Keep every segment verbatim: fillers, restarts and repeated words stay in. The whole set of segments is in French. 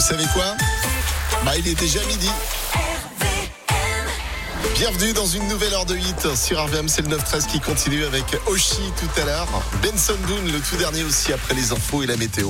vous savez quoi? Bah, il est déjà midi. Bienvenue dans une nouvelle heure de hit sur R V M, c'est le neuf treize qui continue avec Oshi tout à l'heure. Benson Boone, le tout dernier aussi après les infos et la météo.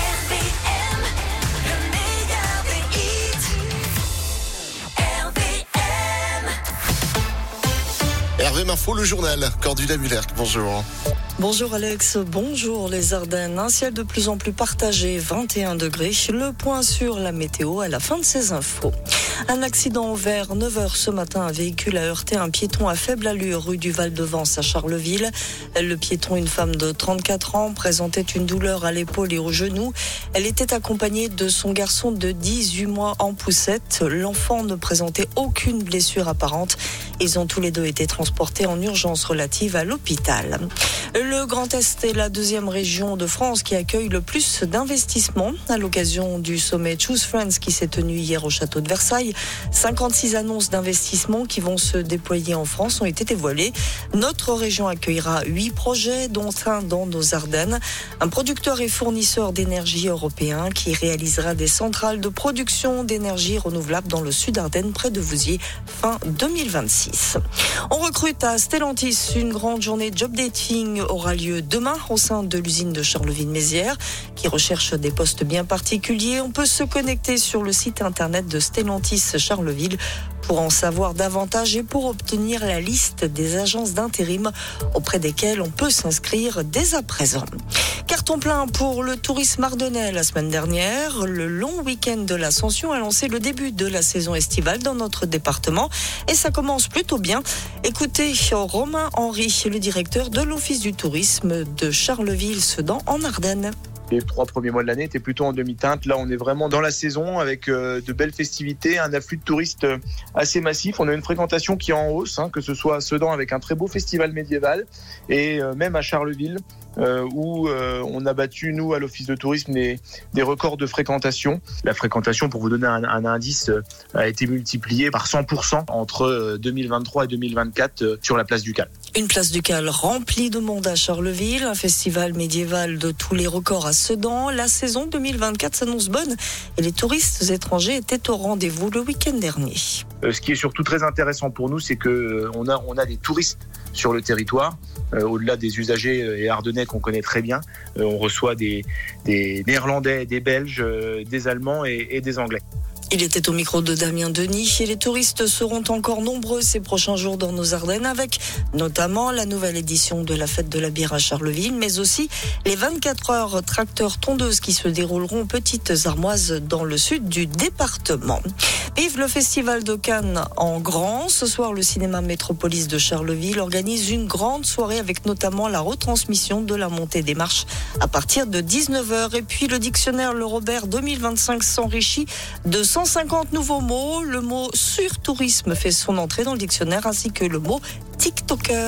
R V M Info, le journal. Cordula Muller, bonjour. Bonjour Alex, bonjour les Ardennes. Un ciel de plus en plus partagé, vingt et un degrés. Le point sur la météo à la fin de ces infos. Un accident vers neuf heures ce matin. Un véhicule a heurté un piéton à faible allure rue du Val-de-Vence à Charleville. Le piéton, une femme de trente-quatre ans, présentait une douleur à l'épaule et au genou. Elle était accompagnée de son garçon de dix-huit mois en poussette. L'enfant ne présentait aucune blessure apparente. Ils ont tous les deux été transportés en urgence relative à l'hôpital. Le Grand Est est la deuxième région de France qui accueille le plus d'investissements à l'occasion du sommet Choose Friends qui s'est tenu hier au château de Versailles. cinquante-six annonces d'investissement qui vont se déployer en France ont été dévoilées. Notre région accueillera huit projets, dont un dans nos Ardennes. Un producteur et fournisseur d'énergie européen qui réalisera des centrales de production d'énergie renouvelable dans le sud Ardennes près de Vouziers fin deux mille vingt-six. On recrute à Stellantis. Une grande journée job dating aura lieu demain au sein de l'usine de Charleville-Mézières qui recherche des postes bien particuliers. On peut se connecter sur le site internet de Stellantis Charleville pour en savoir davantage et pour obtenir la liste des agences d'intérim auprès desquelles on peut s'inscrire dès à présent. Carton plein pour le tourisme ardennais la semaine dernière. Le long week-end de l'Ascension a lancé le début de la saison estivale dans notre département et ça commence plutôt bien. Écoutez Romain Henry, le directeur de l'Office du tourisme de Charleville-Sedan en Ardennes. Les trois premiers mois de l'année étaient plutôt en demi-teinte. Là, on est vraiment dans la saison avec euh, de belles festivités, un afflux de touristes euh, assez massif. On a une fréquentation qui est en hausse, hein, que ce soit à Sedan avec un très beau festival médiéval et euh, même à Charleville euh, où euh, on a battu, nous, à l'Office de tourisme, des, des records de fréquentation. La fréquentation, pour vous donner un, un indice, euh, a été multipliée par cent pour cent entre euh, deux mille vingt-trois et deux mille vingt-quatre euh, sur la place du Cal. Une place du Cal remplie de monde à Charleville, un festival médiéval de tous les records à Sedan. La saison deux mille vingt-quatre s'annonce bonne et les touristes étrangers étaient au rendez-vous le week-end dernier. Euh, ce qui est surtout très intéressant pour nous, c'est que euh, on a on a des touristes sur le territoire, euh, au-delà des usagers et ardennais qu'on connaît très bien. Euh, on reçoit des des Néerlandais, des Belges, euh, des Allemands et, et des Anglais. Il était au micro de Damien Denis et les touristes seront encore nombreux ces prochains jours dans nos Ardennes avec notamment la nouvelle édition de la fête de la bière à Charleville, mais aussi les vingt-quatre heures tracteurs tondeuses qui se dérouleront aux Petites Armoises dans le sud du département. Vive le festival de Cannes en grand. Ce soir, le cinéma Métropolis de Charleville organise une grande soirée avec notamment la retransmission de la montée des marches à partir de dix-neuf heures. Et puis le dictionnaire Le Robert deux mille vingt-cinq s'enrichit de cent cinquante nouveaux mots. Le mot surtourisme fait son entrée dans le dictionnaire ainsi que le mot TikToker.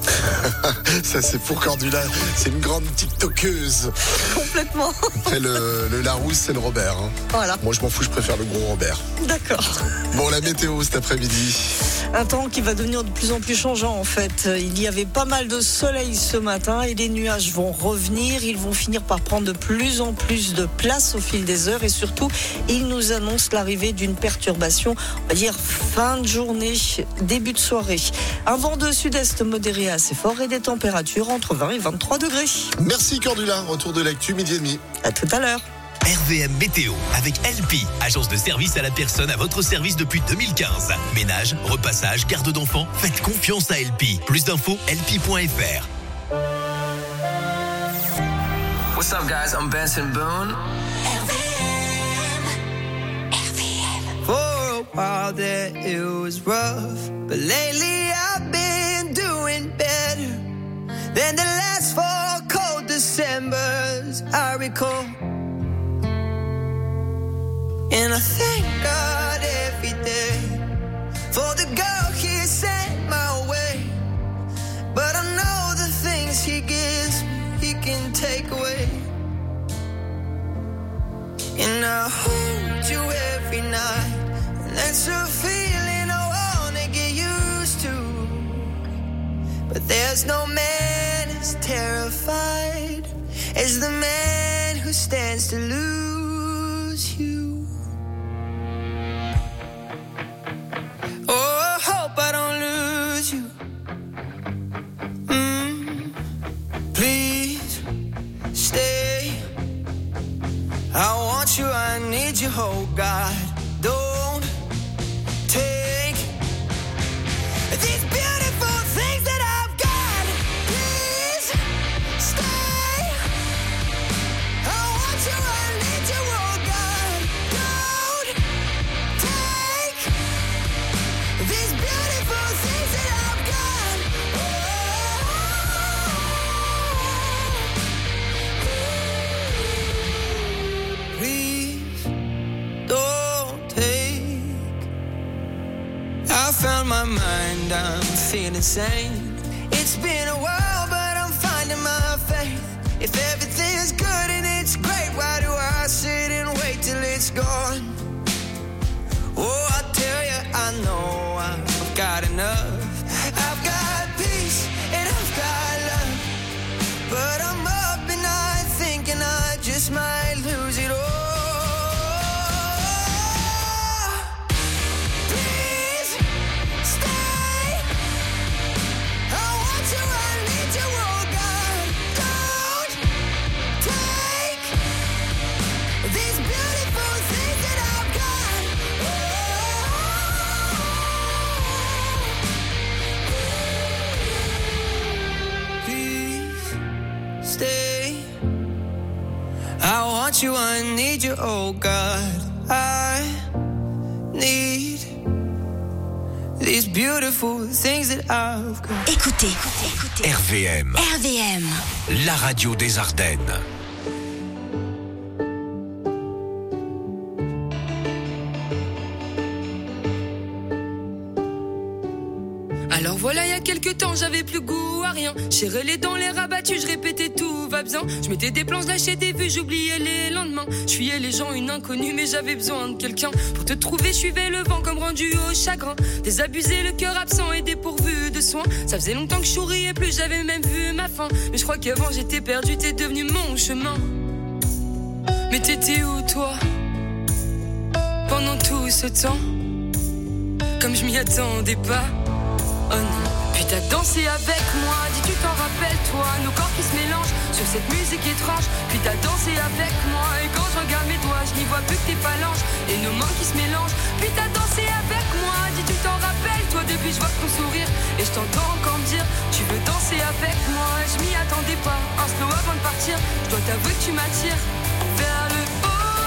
Ça c'est pour Cordula, c'est une grande TikTokeuse. Complètement. Après le, le Larousse, c'est le Robert. Hein. Voilà. Moi je m'en fous, je préfère le gros Robert. D'accord. Bon, la météo cet après-midi. Un temps qui va devenir de plus en plus changeant en fait. Il y avait pas mal de soleil ce matin et les nuages vont revenir. Ils vont finir par prendre de plus en plus de place au fil des heures et surtout, ils nous annoncent l'arrivée d'une perturbation, on va dire fin de journée, début de soirée. Un vent de sud-est modéré assez fort et des températures entre vingt et vingt-trois degrés. Merci Cordula, retour de l'actu midi et demi. À tout à l'heure. R V M Météo avec L P, agence de service à la personne à votre service depuis deux mille quinze. Ménage, repassage, garde d'enfants, faites confiance à L P. Plus d'infos, L P point F R. What's up guys, I'm Benson Boone. For a while there it was rough, but lately I've been doing better than the last four cold Decembers I recall. And I thank God every day for the girl He sent my way. But I know the things He gives me, He can take away. And I hold you every night, and that's a feeling I wanna get used to. But there's no man as terrified as the man who stands to lose you. need you, oh God. Don't take these beautiful things that I've got. Please stay. I want you, I need you, oh God. Don't take these beautiful things that I've got. Oh. Please don't take. I found my mind, I'm feeling sane. It's been a while, but I'm finding my faith. If everything is good and it's great, why do I sit and wait till it's gone? Oh, I tell you, I know I've got enough. I've got peace and I've got love, but I'm up and I thinking I just might lose it all. Please stay. I want you, I need you, oh God. Don't take these beautiful things that I've got. Please stay. I want you, I need you, oh God. I need these beautiful things that I've got. Écoutez, écoutez. R V M, R V M. la radio des Ardennes. Alors voilà, il y a quelques temps, j'avais plus goût à rien. J'ai les dents, les rabattus, je répétais tout va bien. Je mettais des plans, je lâchais des vues, j'oubliais les lendemains. Je fuyais les gens, une inconnue, mais j'avais besoin de quelqu'un. Pour te trouver, je suivais le vent comme rendu au chagrin. Désabusé, le cœur absent et dépourvu de soins. Ça faisait longtemps que je souriais plus, j'avais même vu ma fin. Mais je crois qu'avant j'étais perdu, t'es devenu mon chemin. Mais t'étais où toi pendant tout ce temps? Comme je m'y attendais pas. Oh non. Puis t'as dansé avec moi, dis tu t'en rappelles toi. Nos corps qui se mélangent sur cette musique étrange. Puis t'as dansé avec moi, et quand je regarde mes doigts, je n'y vois plus que tes phalanges et nos mains qui se mélangent. Puis t'as dansé avec moi, dis tu t'en rappelles toi. Depuis je vois ton sourire et je t'entends encore me dire tu veux danser avec moi. Je m'y attendais pas, un slow avant de partir. Je dois t'avouer que tu m'attires vers le haut.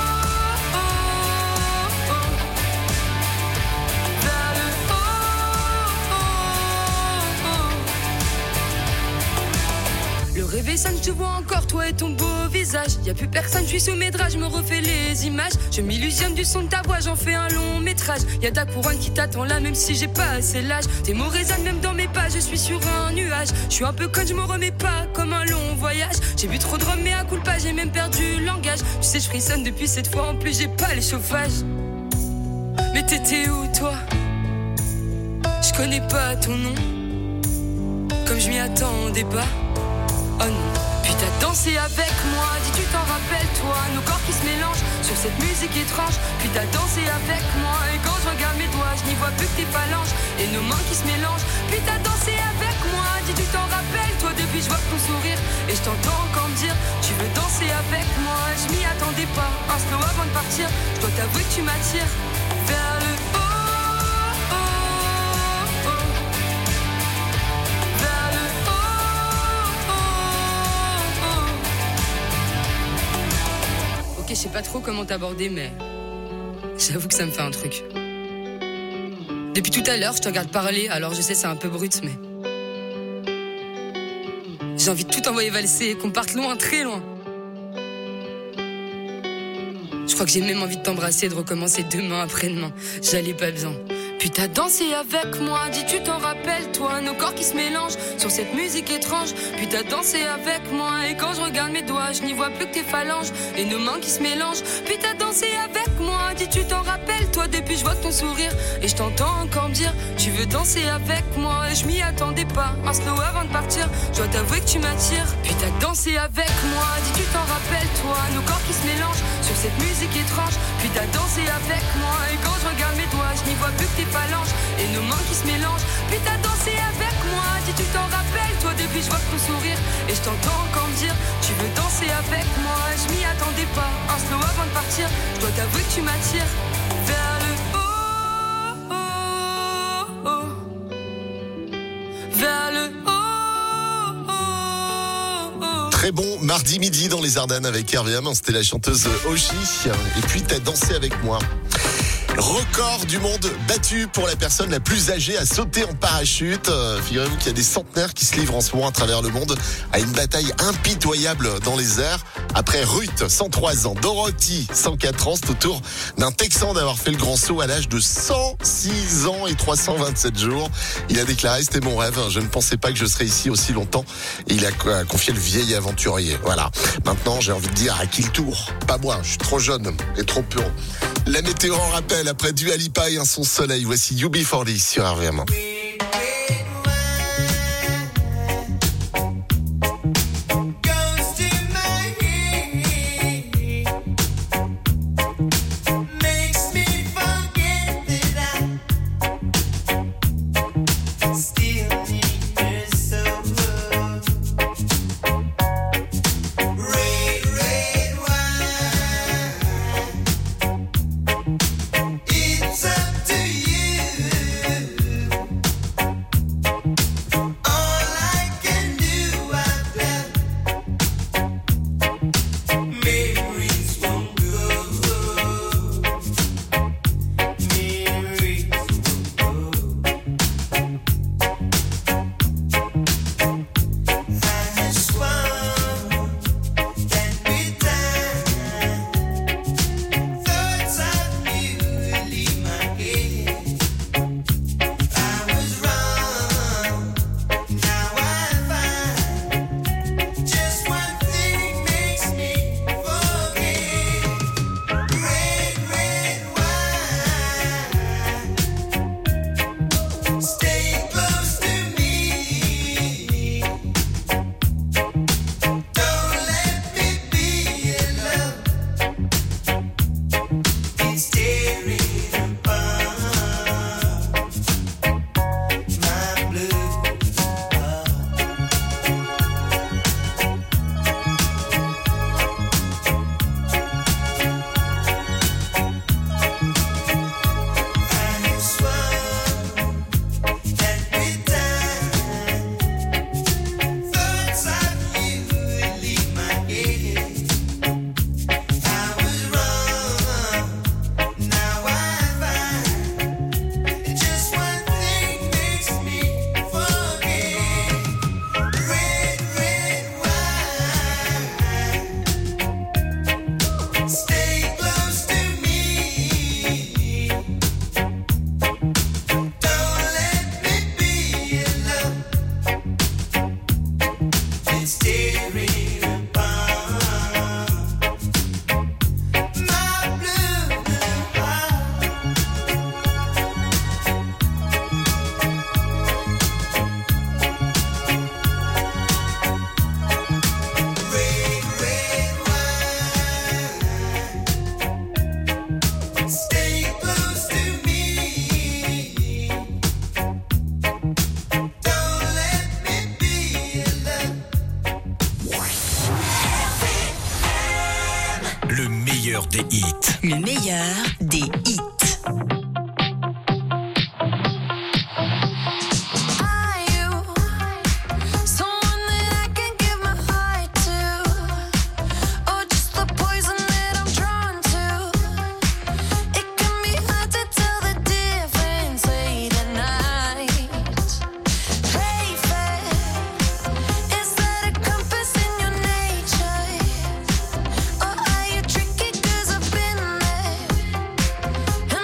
Le rêve sonne, je te vois encore, toi et ton beau visage. Y'a plus personne, je suis sous mes draps, je me refais les images. Je m'illusionne du son de ta voix, j'en fais un long métrage. Y'a ta couronne qui t'attend là, même si j'ai pas assez l'âge. Tes mots résonnent même dans mes pas, je suis sur un nuage. Je suis un peu conne, je me remets pas comme un long voyage. J'ai bu trop de rhum, mais à coup de pas, j'ai même perdu le langage. Tu sais, je frissonne depuis cette fois, en plus j'ai pas les chauffages. Mais t'étais où toi? Je connais pas ton nom, comme je m'y attendais pas. Oh non. Puis t'as dansé avec moi, dis tu t'en rappelles toi. Nos corps qui se mélangent sur cette musique étrange. Puis t'as dansé avec moi, et quand je regarde mes doigts, je n'y vois plus que tes phalanges et nos mains qui se mélangent. Puis t'as dansé avec moi, dis tu t'en rappelles toi. Depuis je vois ton sourire et je t'entends encore me dire tu veux danser avec moi. Je m'y attendais pas, un slow avant de partir. Je dois t'avouer que tu m'attires vers le haut. Ok, je sais pas trop comment t'aborder, mais j'avoue que ça me fait un truc. Depuis tout à l'heure, je te regarde parler, alors je sais c'est un peu brut, mais j'ai envie de tout envoyer valser, qu'on parte loin, très loin. Je crois que j'ai même envie de t'embrasser, de recommencer demain, après-demain. J'allais pas bien. Puis t'as dansé avec moi, dis tu t'en rappelles toi. Nos corps qui se mélangent sur cette musique étrange. Puis t'as dansé avec moi, et quand je regarde mes doigts, je n'y vois plus que tes phalanges et nos mains qui se mélangent. Puis t'as dansé avec moi, dis tu t'en rappelles toi. Depuis je vois ton sourire et je t'entends encore me dire tu veux danser avec moi. Et je m'y attendais pas, un slow avant de partir. Je dois t'avouer que tu m'attires. Puis t'as dansé avec moi, dis tu t'en rappelles toi. Nos corps qui se mélangent sur cette musique étrange. Puis t'as dansé avec moi, et quand je regarde mes doigts, je n'y vois plus que tes phalanges et nos mains qui se mélangent. Puis t'as dansé avec moi, dis tu t'en rappelles toi. Depuis je vois ton sourire et je t'entends encore me dire tu veux danser avec moi. Je m'y attendais pas, un slow avant de partir. Je dois t'avouer que tu m'attires vers le haut, oh, oh, vers le haut, oh, oh. Très bon mardi midi dans les Ardennes avec R V M. C'était la chanteuse Oshi. Et puis t'as dansé avec moi. Record du monde battu pour la personne la plus âgée à sauter en parachute. Euh, figurez-vous qu'il y a des centenaires qui se livrent en ce moment à travers le monde à une bataille impitoyable dans les airs. Après Ruth, cent trois ans, Dorothy, cent quatre ans, c'est au tour d'un Texan d'avoir fait le grand saut à l'âge de cent six ans et trois cent vingt-sept jours. Il a déclaré: c'était mon rêve, je ne pensais pas que je serais ici aussi longtemps. Et il a confié le vieil aventurier. Voilà. Maintenant, j'ai envie de dire à qui le tour? Pas moi, je suis trop jeune et trop pur. La météo en rappel après Dua Lipa et un son soleil. Voici U B quarante sur R V M. meilleur des hits. Le meilleur des hits. Hey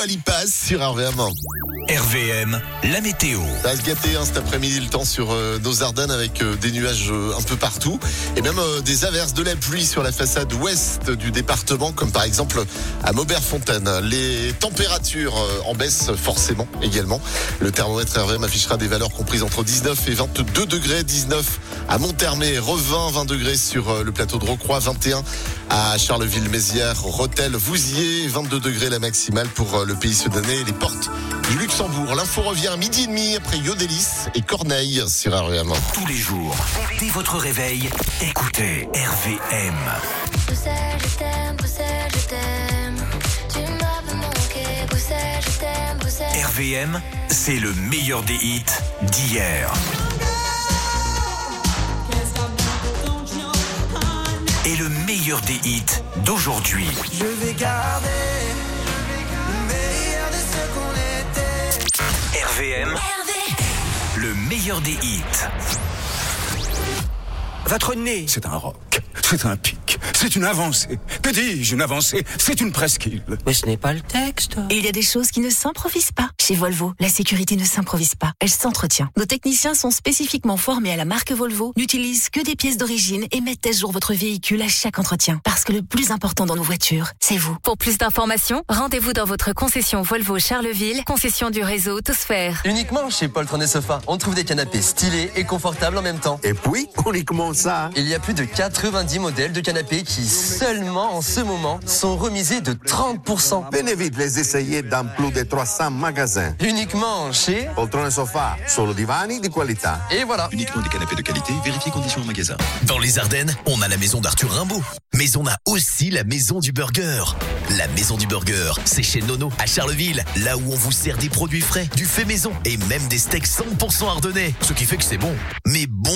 Dua Lipa sur R V M. R V M, la météo. Ça va se gâter hein, cet après-midi le temps sur euh, nos Ardennes avec euh, des nuages euh, un peu partout et même euh, des averses, de la pluie sur la façade ouest du département, comme par exemple à Maubert-Fontaine. Les températures euh, en baisse forcément également. Le thermomètre R V M affichera des valeurs comprises entre dix-neuf et vingt-deux degrés. dix-neuf à Monthermé, Revin, vingt degrés sur euh, le plateau de Rocroi, vingt et un à Charleville-Mézières, Rethel, Vouziers, vingt-deux degrés la maximale pour euh, le pays sudanais et les portes du Luxembourg. L'info revient à midi et demi après Yodelis et Corneille sur R V M. Tous les jours, dès votre réveil, écoutez R V M. Bruxelles, je t'aime, Bruxelles, je t'aime. Tu m'as manqué, Bruxelles, je t'aime, Bruxelles. R V M, c'est le meilleur des hits d'hier. Et le meilleur des hits d'aujourd'hui. Je vais garder le meilleur de ce qu'on était. R V M, le meilleur des hits. Votre nez, c'est un roc, c'est un pic, c'est une avancée. Que dis-je, une avancée? C'est une presqu'île. Mais ce n'est pas le texte. Et il y a des choses qui ne s'improvisent pas. Chez Volvo, la sécurité ne s'improvise pas, elle s'entretient. Nos techniciens sont spécifiquement formés à la marque Volvo, n'utilisent que des pièces d'origine et mettent à jour votre véhicule à chaque entretien. Parce que le plus important dans nos voitures, c'est vous. Pour plus d'informations, rendez-vous dans votre concession Volvo Charleville, concession du réseau Autosphère. Uniquement chez Paul Trenet Sofa, on trouve des canapés stylés et confortables en même temps. Et puis, uniquement ça. Il y a plus de quatre-vingt-dix modèles de canapés qui, seulement en ce moment, sont remisés de trente pour cent. Venez vite les essayer dans plus de trois cents magasins. Uniquement chez Poltrone Sofa, solo divani di qualità. Et voilà. Uniquement des canapés de qualité, vérifiez conditions en magasin. Dans les Ardennes, on a la maison d'Arthur Rimbaud. Mais on a aussi la maison du burger. La maison du burger, c'est chez Nono, à Charleville. Là où on vous sert des produits frais, du fait maison et même des steaks cent pour cent ardennais. Ce qui fait que c'est bon. Mais bon!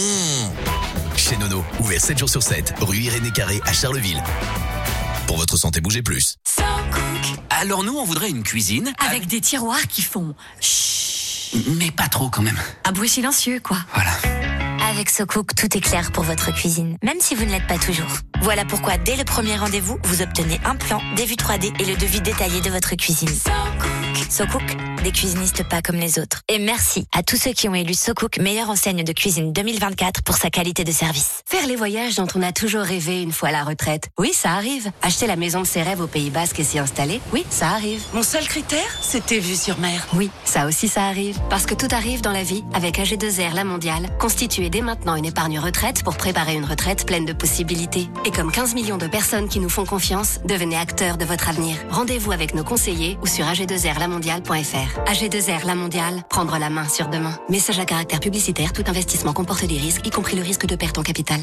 Chez Nono, ouvert sept jours sur sept, rue Irénée Carré à Charleville. Pour votre santé, bougez plus. So Cook. Alors nous, on voudrait une cuisine Avec, avec des tiroirs qui font chut. Mais pas trop quand même. Un bruit silencieux, quoi. Voilà. Avec So Cook, tout est clair pour votre cuisine, même si vous ne l'êtes pas toujours. Voilà pourquoi, dès le premier rendez-vous, vous obtenez un plan, des vues trois D et le devis détaillé de votre cuisine. So Cook. So Cook, des cuisinistes pas comme les autres. Et merci à tous ceux qui ont élu So Cook meilleure enseigne de cuisine deux mille vingt-quatre pour sa qualité de service. Faire les voyages dont on a toujours rêvé une fois à la retraite. Oui, ça arrive. Acheter la maison de ses rêves au Pays Basque et s'y installer. Oui, ça arrive. Mon seul critère, c'était vue sur mer. Oui, ça aussi ça arrive. Parce que tout arrive dans la vie avec A G deux R La Mondiale. Constituez dès maintenant une épargne retraite pour préparer une retraite pleine de possibilités. Et comme quinze millions de personnes qui nous font confiance, devenez acteurs de votre avenir. Rendez-vous avec nos conseillers ou sur a g deux r la mondiale point f r. A G deux R La Mondiale, prendre la main sur demain. Message à caractère publicitaire, tout investissement comporte des risques, y compris le risque de perte en capital.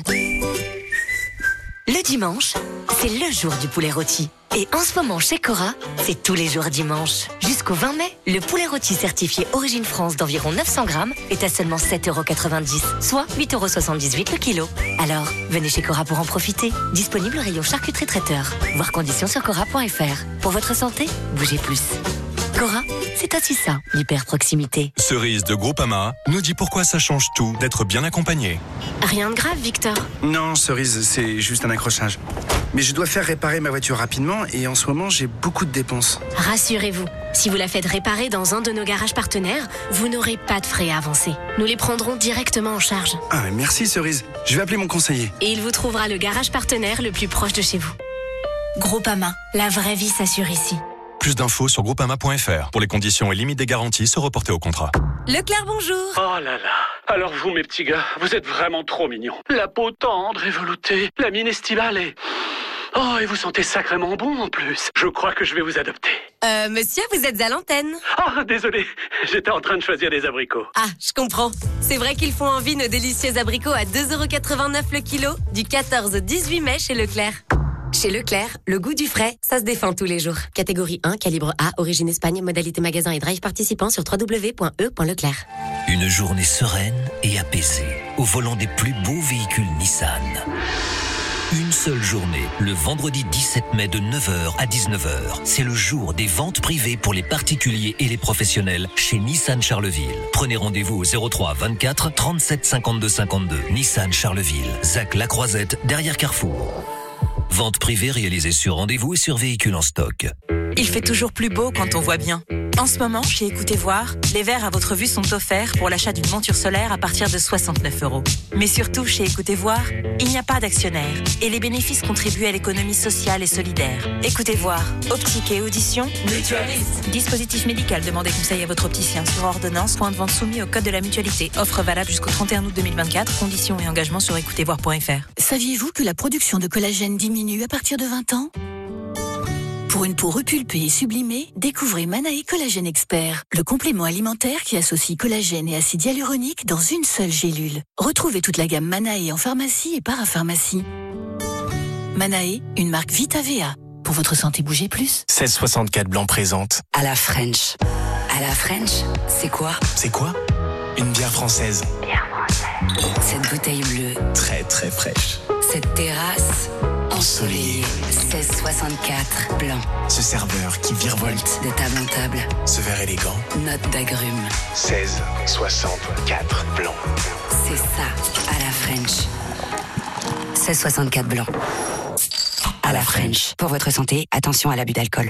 Le dimanche, c'est le jour du poulet rôti. Et en ce moment, chez Cora, c'est tous les jours dimanche. Jusqu'au vingt mai, le poulet rôti certifié Origine France d'environ neuf cents grammes est à seulement sept euros quatre-vingt-dix, soit huit euros soixante-dix-huit le kilo. Alors, venez chez Cora pour en profiter. Disponible au rayon charcuterie traiteur. Voir conditions sur cora point f r. Pour votre santé, bougez plus. Cora, c'est aussi ça, l'hyper proximité. Cerise de Groupama nous dit pourquoi ça change tout d'être bien accompagné. Rien de grave, Victor. Non, Cerise, c'est juste un accrochage. Mais je dois faire réparer ma voiture rapidement et en ce moment, j'ai beaucoup de dépenses. Rassurez-vous, si vous la faites réparer dans un de nos garages partenaires, vous n'aurez pas de frais à avancer. Nous les prendrons directement en charge. Ah, mais merci Cerise. Je vais appeler mon conseiller. Et il vous trouvera le garage partenaire le plus proche de chez vous. Groupama, la vraie vie s'assure ici. Plus d'infos sur groupama point f r. Pour les conditions et limites des garanties, se reporter au contrat. Leclerc, bonjour. Oh là là. Alors vous, mes petits gars, vous êtes vraiment trop mignons. La peau tendre et veloutée, la mine estivale et... Oh, et vous sentez sacrément bon en plus. Je crois que je vais vous adopter. Euh, monsieur, vous êtes à l'antenne. Ah, désolé, j'étais en train de choisir des abricots. Ah, je comprends. C'est vrai qu'ils font envie nos délicieux abricots à deux euros quatre-vingt-neuf le kilo, du quatorze au dix-huit mai chez Leclerc. Chez Leclerc, le goût du frais, ça se défend tous les jours. Catégorie un, calibre A, origine Espagne, modalité magasin et drive participant sur w w w point e point leclerc. Une journée sereine et apaisée, au volant des plus beaux véhicules Nissan. Une seule journée, le vendredi dix-sept mai de neuf heures à dix-neuf heures. C'est le jour des ventes privées pour les particuliers et les professionnels chez Nissan Charleville. Prenez rendez-vous au zéro trois vingt-quatre trente-sept cinquante-deux cinquante-deux. Nissan Charleville, Zac La Croisette, derrière Carrefour. Vente privée réalisée sur rendez-vous et sur véhicule en stock. Il fait toujours plus beau quand on voit bien. En ce moment, chez Écoutez Voir, les verres à votre vue sont offerts pour l'achat d'une monture solaire à partir de soixante-neuf euros. Mais surtout, chez Écoutez Voir, il n'y a pas d'actionnaire et les bénéfices contribuent à l'économie sociale et solidaire. Écoutez Voir, optique et audition, mutualiste. Dispositif médical, demandez conseil à votre opticien sur ordonnance, point de vente soumis au code de la mutualité. Offre valable jusqu'au trente et un août deux mille vingt-quatre, conditions et engagements sur écoutez voir point f r. Saviez-vous que la production de collagène diminue à partir de vingt ans ? Pour une peau repulpée et sublimée, découvrez Manae Collagène Expert, le complément alimentaire qui associe collagène et acide hyaluronique dans une seule gélule. Retrouvez toute la gamme Manae en pharmacie et parapharmacie. Manae, une marque Vita V A. Pour votre santé, bougez plus. seize soixante-quatre Blanc présente. À la French. À la French, c'est quoi ? C'est quoi ? Une bière française. Bière française. Cette bouteille bleue. Très très fraîche. Cette terrasse ensoleillée. seize soixante-quatre Blanc. Ce serveur qui virevolte de table en table. Ce verre élégant. Note d'agrumes. seize soixante-quatre Blanc. C'est ça, à la French. seize soixante-quatre Blanc. À la French. Pour votre santé, attention à l'abus d'alcool.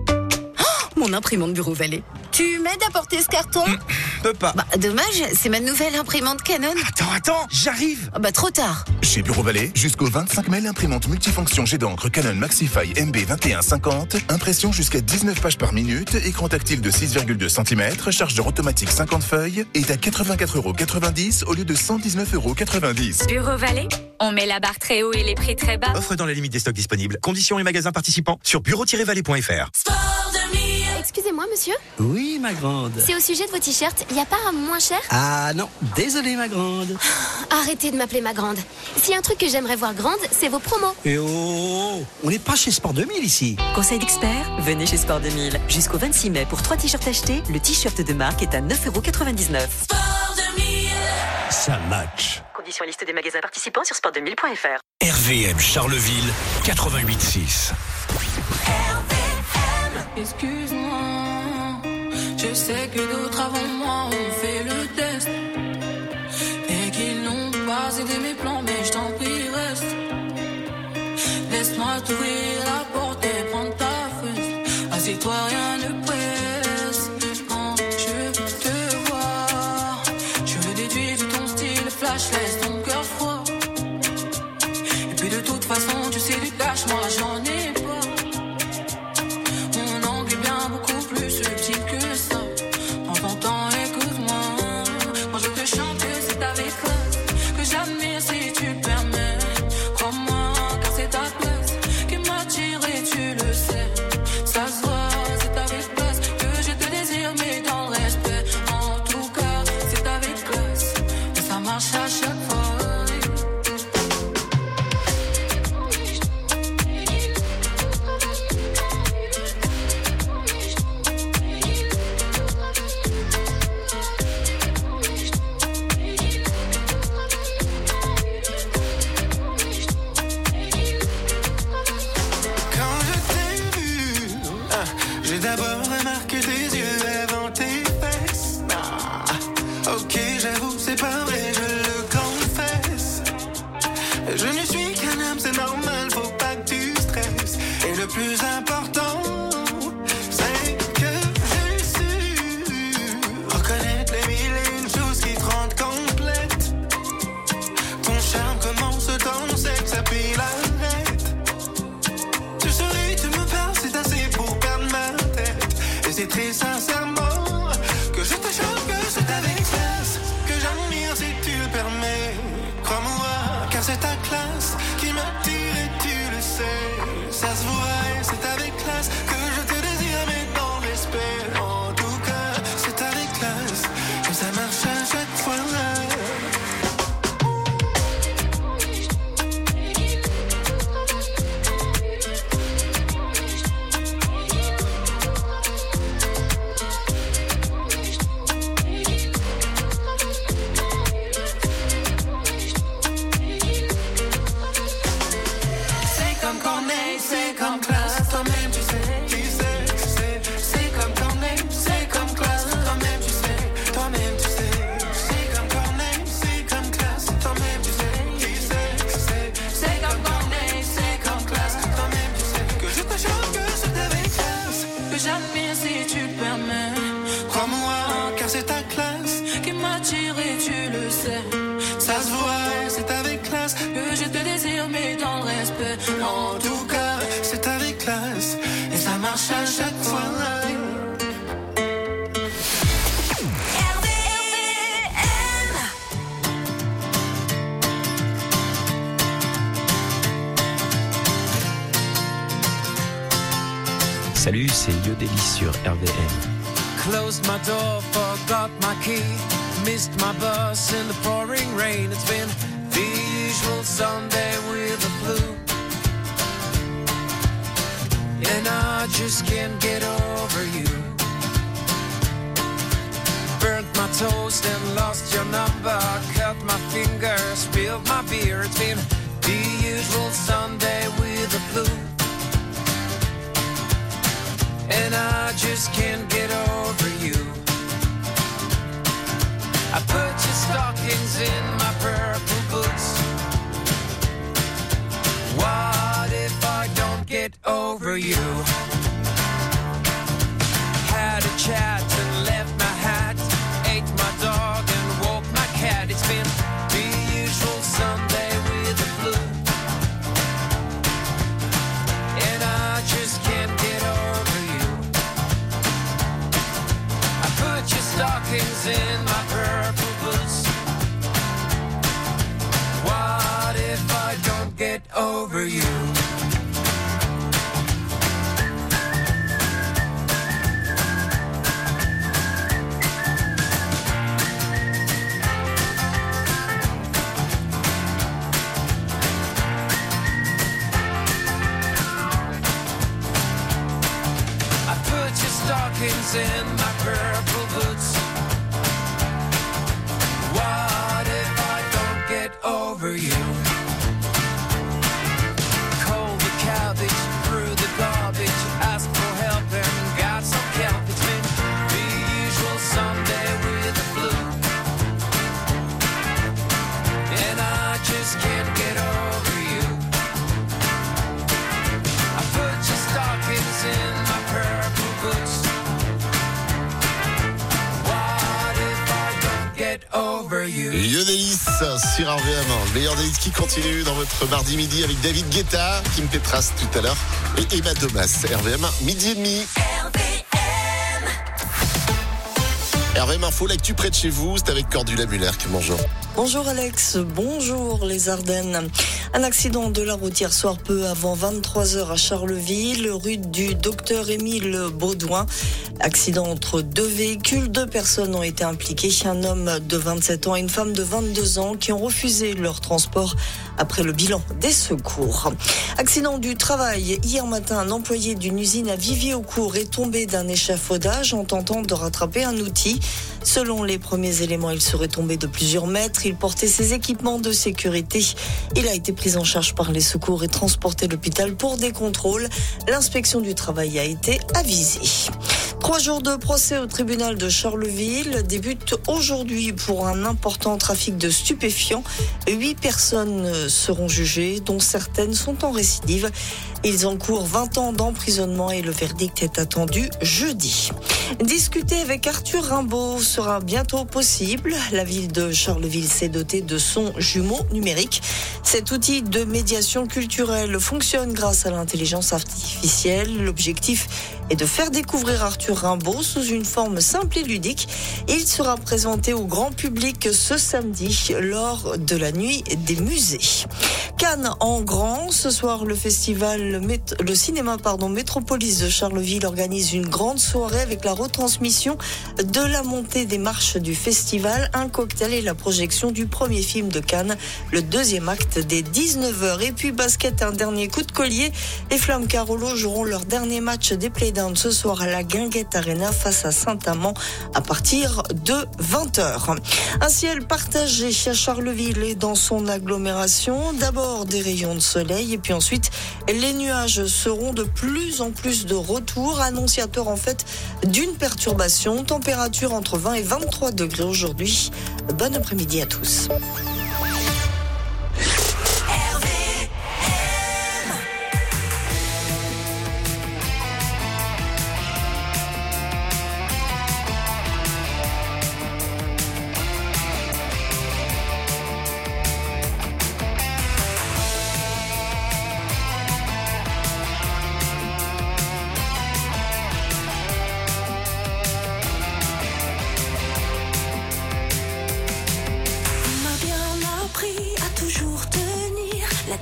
Mon imprimante Bureau Vallée. Tu m'aides à porter ce carton ? mmh, Peux pas. Bah, dommage, c'est ma nouvelle imprimante Canon. Attends, attends, j'arrive. Ah bah trop tard. Chez Bureau Vallée, jusqu'au vingt-cinq mai, l'imprimante multifonction jet d'encre Canon Maxify M B vingt et un cinquante, impression jusqu'à dix-neuf pages par minute, écran tactile de six virgule deux centimètres, chargeur automatique cinquante feuilles, est à quatre-vingt-quatre euros quatre-vingt-dix au lieu de cent dix-neuf euros quatre-vingt-dix. Bureau Vallée, on met la barre très haut et les prix très bas. Offre dans la limite des stocks disponibles. Conditions et magasins participants sur bureau tiret vallée point f r. Excusez-moi, monsieur. Oui, ma grande. C'est au sujet de vos t-shirts. Il n'y a pas un moins cher ? Ah non, désolé, ma grande. Arrêtez de m'appeler ma grande. S'il y a un truc que j'aimerais voir grande, c'est vos promos. Et oh, on n'est pas chez Sport deux mille ici. Conseil d'expert, venez chez Sport deux mille. Jusqu'au vingt-six mai, pour trois t-shirts achetés, le t-shirt de marque est à neuf euros quatre-vingt-dix-neuf. Sport deux mille. Ça match. Conditions et liste des magasins participants sur sport deux mille point f r. R V M Charleville quatre-vingt-huit six. Excuse-moi, je sais que d'autres avant moi ont fait le test et qu'ils n'ont pas aidé mes plans, mais je t'en prie reste. Laisse-moi t'ouvrir la porte et prendre ta fesse. Assieds-toi, rien ne presse. Quand je te vois, je le déduis de ton style flash, laisse ton cœur froid. Et puis de toute façon, tu sais du cash, moi j'en ai pas. ça se voit, c'est avec classe que je te désire, mais dans le respect. En tout cas, c'est avec classe, et ça marche à chaque fois. Salut, c'est Yodeli sur R V M. Closed my door, forgot my key. Missed my bus in the pouring rain. It's been the usual Sunday with the flu, and I just can't get over you. Burnt my toast and lost your number. Cut my finger, spilled my beer. It's been the usual Sunday with the flu, and I just can't get over you. I put your stockings in my purple boots. What if I don't get over you? Had a chat and left my hat. Ate my dog and woke my cat. It's been the usual Sunday with the flu, and I just can't get over you. I put your stockings in my purple boots. What if I don't get over you? I put your stockings in my purple boots. What if I don't get over you? Cold the cabbage, threw the garbage, asked for help and got some help. It's been the usual Sunday with the flu, and I just can't get over you. I put your stockings in my purple boots. What if I don't get over you? Yodelis sur R V M, le meilleur des hits qui continue dans votre mardi midi avec David Guetta, Kim Petras tout à l'heure et Emma Thomas. R V M, midi et demi. R V M Info, l'actu près de chez vous, c'est avec Cordula Muller. Bonjour. Bonjour Alex, bonjour les Ardennes. Un accident de la route hier soir peu avant vingt-trois heures à Charleville, rue du docteur Émile Baudouin. Accident entre deux véhicules, deux personnes ont été impliquées, un homme de vingt-sept ans et une femme de vingt-deux ans qui ont refusé leur transport après le bilan des secours. Accident du travail. Hier matin, un employé d'une usine à Vivier-au-Court est tombé d'un échafaudage en tentant de rattraper un outil. Selon les premiers éléments, il serait tombé de plusieurs mètres. Il portait ses équipements de sécurité. Il a été pris en charge par les secours et transporté à l'hôpital pour des contrôles. L'inspection du travail a été avisée. Trois jours de procès au tribunal de Charleville débutent aujourd'hui pour un important trafic de stupéfiants. Huit personnes seront jugées, dont certaines sont en récidive. Ils encourent vingt ans d'emprisonnement et le verdict est attendu jeudi. Discuter avec Arthur Rimbaud sera bientôt possible. La ville de Charleville s'est dotée de son jumeau numérique. Cet outil de médiation culturelle fonctionne grâce à l'intelligence artificielle. L'objectif est de faire découvrir Arthur Rimbaud sous une forme simple et ludique. Il sera présenté au grand public ce samedi lors de la nuit des musées. Cannes en grand, ce soir le festival, le cinéma pardon, Métropolis de Charleville organise une grande soirée avec la retransmission de la montée des marches du festival, un cocktail et la projection du premier film de Cannes, le deuxième acte dès dix-neuf heures. Et puis basket, un dernier coup de collier. Les Flammes Carolo joueront leur dernier match des Playdowns ce soir à la Guinguette Arena face à Saint-Amand à partir de vingt heures. Un ciel partagé à Charleville et dans son agglomération. D'abord des rayons de soleil et puis ensuite les nuages seront de plus en plus de retour, annonciateur en fait d'une perturbation. Température entre vingt et vingt-trois degrés aujourd'hui. Bon après-midi à tous.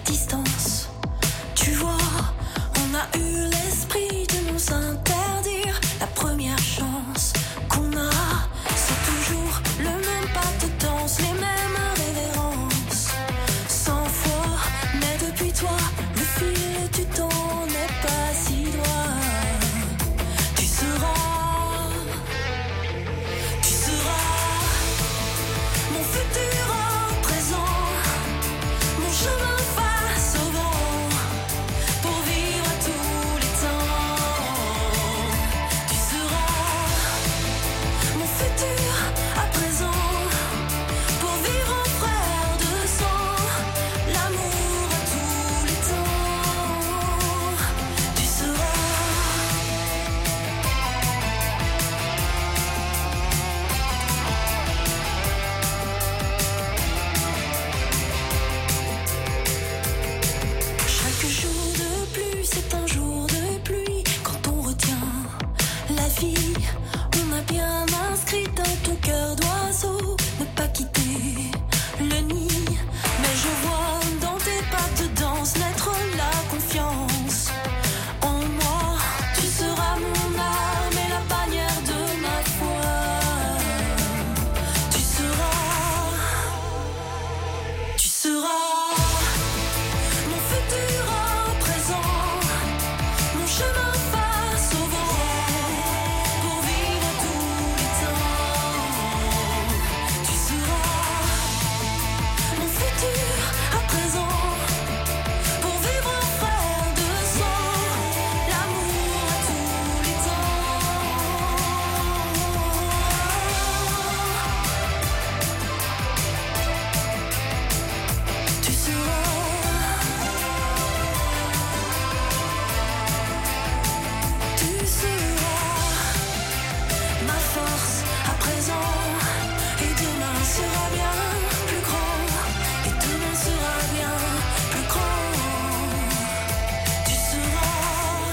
distance. Tu vois, on a eu l'esprit de nous interdire. La première chance qu'on a, c'est toujours le même pas de danse, les mêmes révérences. Cent fois, mais depuis toi, le fil du temps n'est pas si droit. Tu seras, tu seras mon futur en présent, mon chemin face au vent, pour vivre à tous les temps. Tu seras mon futur à présent, pour vivre en frère de sang, l'amour à tous les temps. Tu seras. Chaque jour de pluie, c'est un jour de pluie. Quand on retient la vie, on a bien inscrit dans ton cœur d'oiseau ne pas quitter le nid. Mais je vois dans tes pas de danse naître la confiance en moi. Tu seras mon âme et la bannière de ma foi. Tu seras, tu seras mon futur en présent, mon chemin face au vent, pour vivre à tous les temps. Tu seras mon futur à présent, pour vivre en frère de sang, l'amour à tous les temps. Tu seras, tu seras ma force à présent, et demain sera bien plus grand, et demain sera bien plus grand. Tu seras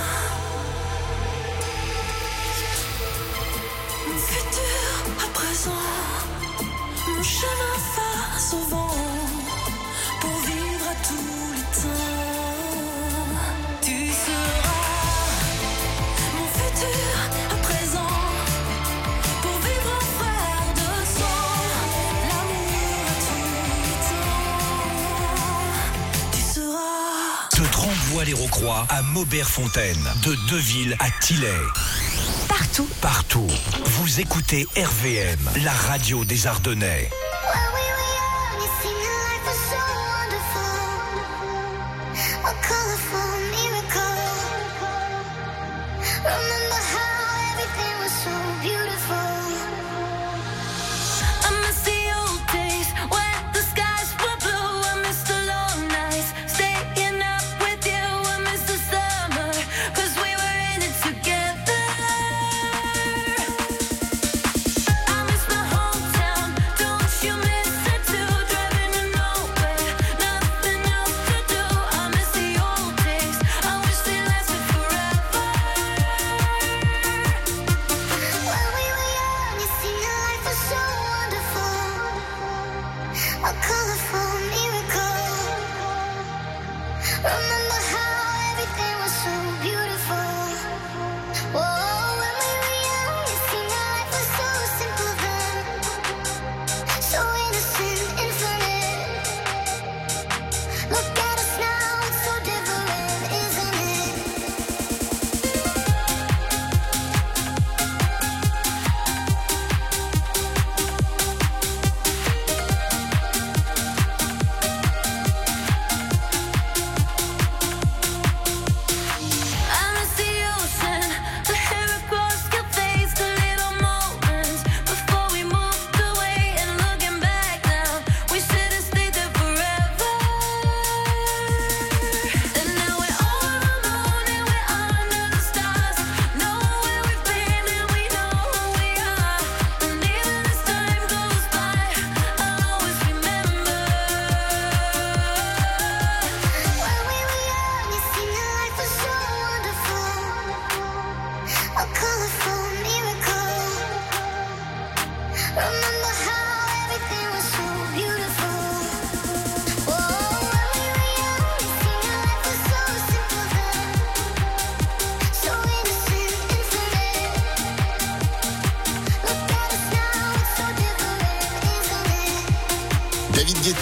mon futur à présent, mon chemin face au vent, pour vivre à tous les temps. Tu seras mon futur à présent, pour vivre en frère de sang, l'amour à tous les temps. Tu seras De Trembois-les-Rocroix à Maubert-Fontaine, de Deville à Tilley. Partout. Partout. Vous écoutez R V M, la radio des Ardennais.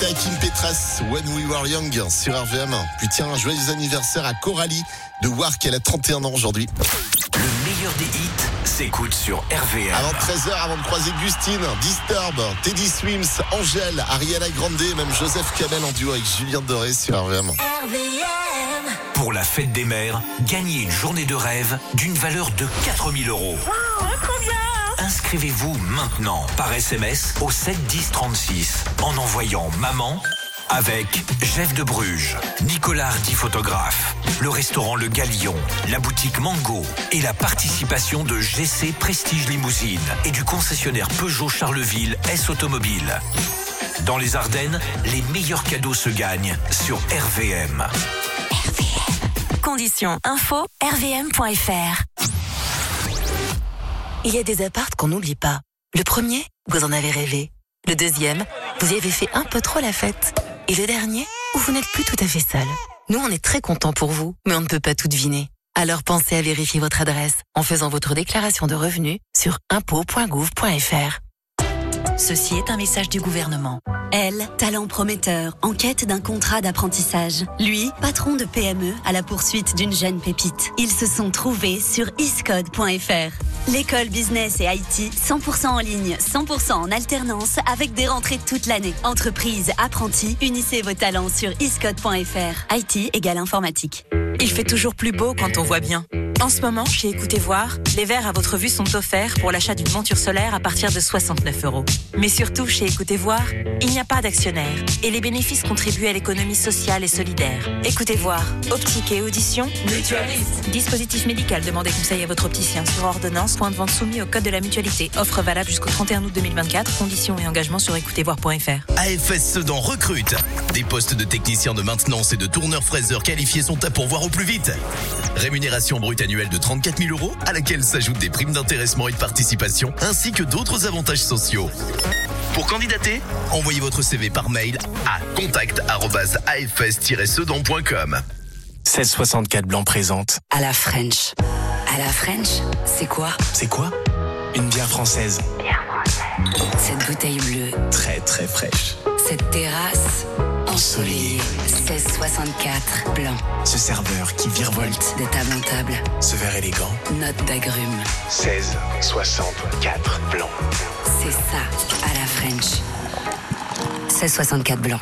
Guetta et Kim Petras, When We Were Young sur R V M. Puis tiens, un joyeux anniversaire à Coralie de Wark, elle a trente et un ans aujourd'hui. Le meilleur des hits s'écoute sur R V M. Avant treize heures, avant de croiser Gustine, Disturb, Teddy Swims, Angèle, Ariana Grande, même Joseph Kamel en duo avec Julien Doré sur R V M. R V M. Pour la fête des mères, gagnez une journée de rêve d'une valeur de quatre mille euros. Wow, trop bien! Inscrivez-vous maintenant par S M S au sept dix trente-six en envoyant maman avec Jeff de Bruges, Nicolas Hardy photographe, le restaurant Le Galion, la boutique Mango et la participation de G C Prestige Limousine et du concessionnaire Peugeot Charleville S Automobile. Dans les Ardennes, les meilleurs cadeaux se gagnent sur R V M. R V M. Conditions info r v m point f r. Il y a des appartes qu'on n'oublie pas. Le premier, vous en avez rêvé. Le deuxième, vous y avez fait un peu trop la fête. Et le dernier, où vous n'êtes plus tout à fait seul. Nous, on est très contents pour vous, mais on ne peut pas tout deviner. Alors pensez à vérifier votre adresse en faisant votre déclaration de revenus sur impôts point gouv point f r. Ceci est un message du gouvernement. Elle, talent prometteur, en quête d'un contrat d'apprentissage. Lui, patron de P M E à la poursuite d'une jeune pépite. Ils se sont trouvés sur iscode point f r. L'école business et I T, cent pour cent en ligne, cent pour cent en alternance, avec des rentrées toute l'année. Entreprise, apprentis, unissez vos talents sur iscode point f r. I T égale informatique. Il fait toujours plus beau quand on voit bien. En ce moment, chez Écoutez Voir, les verres à votre vue sont offerts pour l'achat d'une monture solaire à partir de soixante-neuf euros. Mais surtout, chez Écoutez Voir, il n'y a pas d'actionnaire et les bénéfices contribuent à l'économie sociale et solidaire. Écoutez Voir, optique et audition, mutualiste. Dispositif médical, demandez conseil à votre opticien sur ordonnance, point de vente soumis au code de la mutualité. Offre valable jusqu'au trente et un août deux mille vingt-quatre, conditions et engagements sur écoutez voir point f r. A F S Sedan recrute. Des postes de techniciens de maintenance et de tourneurs-fraiseurs qualifiés sont à pourvoir au plus vite. Rémunération brute annuelle de trente-quatre mille euros, à laquelle s'ajoutent des primes d'intéressement et de participation, ainsi que d'autres avantages sociaux. Pour candidater, envoyez votre C V par mail à contact arobase a f s tiret sedan point com. seize soixante-quatre Blanc présente. À la French. À la French, c'est quoi? C'est quoi? Une bière française. Bière française. Cette bouteille bleue. Très très fraîche. Cette terrasse ensoleillée. seize soixante-quatre Blanc. Ce serveur qui virevolte. De table en table. Ce verre élégant. Note d'agrumes. seize soixante-quatre Blanc. C'est ça, à la French. seize soixante-quatre Blanc.